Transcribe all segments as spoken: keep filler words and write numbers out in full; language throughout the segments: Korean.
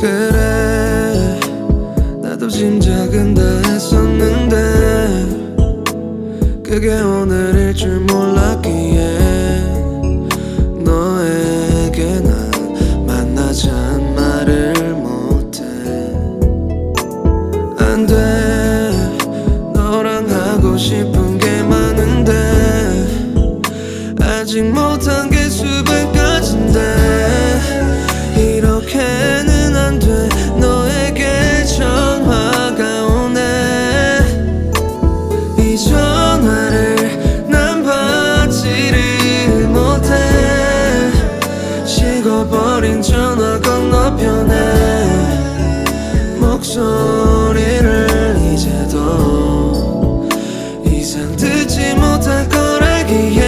그래 나도 짐작은 다 했었는데 그게 오늘일 줄 몰랐기에 너에게 난 만나자는 말을 못해. 안 돼 너랑 하고 싶은 게 많은데 아직 못한 게 수백 가지인데 이렇게는 안 돼. 너에게 전화가 오네. 이 전화를 난 받지를 못해. 식어버린 전화 건너편에 목소리를 이제도 이상 듣지 못할 거라기에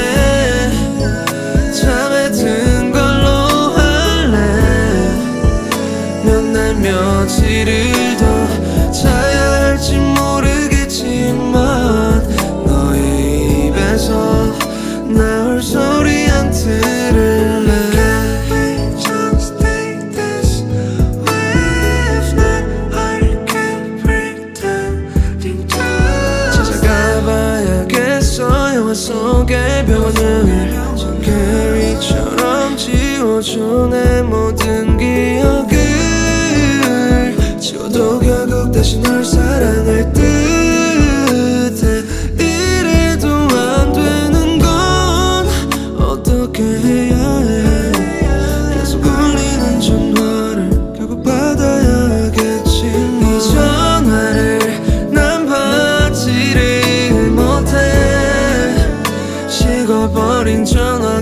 잠에 든 걸로 할래. 몇 날 며칠을 더 자야 할지 모르겠지만 너의 입에서 나올 소리 안 들을래. 찾아가봐야겠어. 영화 속의 변을 전개리처럼 지워줘 내 모든 기억을. 지워도 결국 다시 널 사랑할 듯해. 이래도 안 되는 건 어떻게 해야 해. 계속 울리는 전화를 결국 받아야겠지. 이 전화를 난 받지를 못해. 식어버린 전화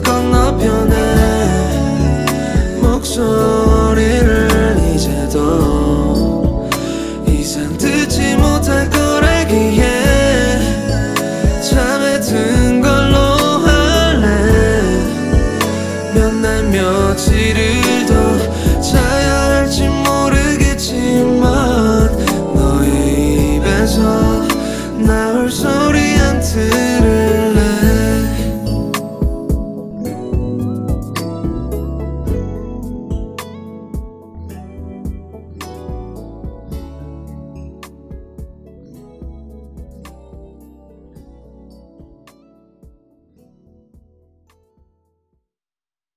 건너편에 목소리를 이제도 이상 듣지 못할 거라기에 잠에 든 걸로 할래. 몇 날 며칠을